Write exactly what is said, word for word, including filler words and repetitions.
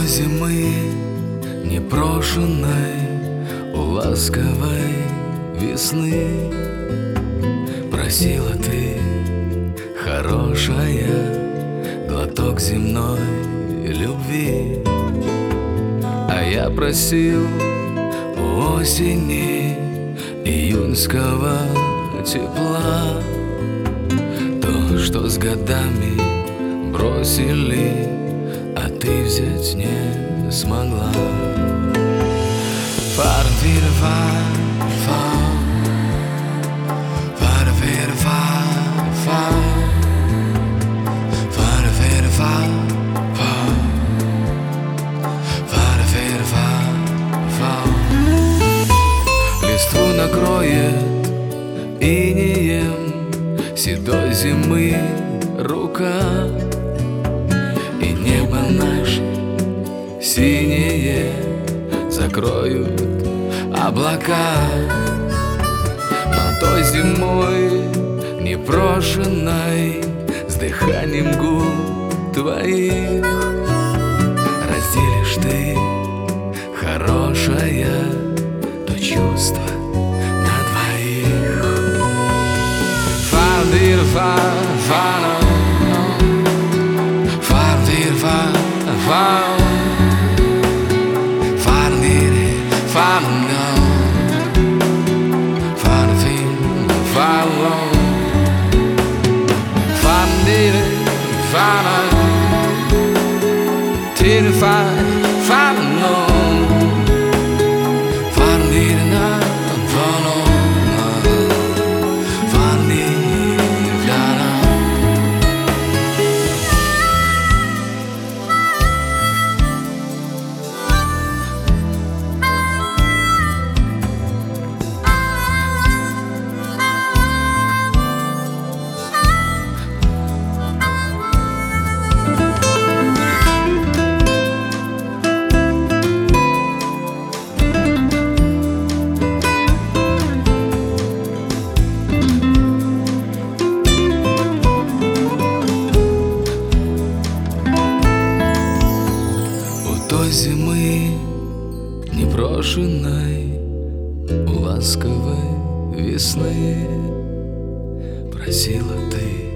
той зимы непрошенной, у ласковой весны просила ты, хорошая, глоток земной любви. А я просил у осени июньского тепла, то, что с годами бросили, а ты взять не смогла. Листву накроет инеем седой зимы рука, и небо наше синее закроют облака. Но той зимой непрошенной, с дыханием губ твоих, разделишь ты, хорошая, то чувство на двоих. Фа-дир-фа-фа-но, фа-дир-фа-фа-о, фа-дир-фа-но, фа-дир-фа-о, фа-дир-фа-но, дир-фа-фа-но. Той зимы непрошенной, у ласковой весны просила ты,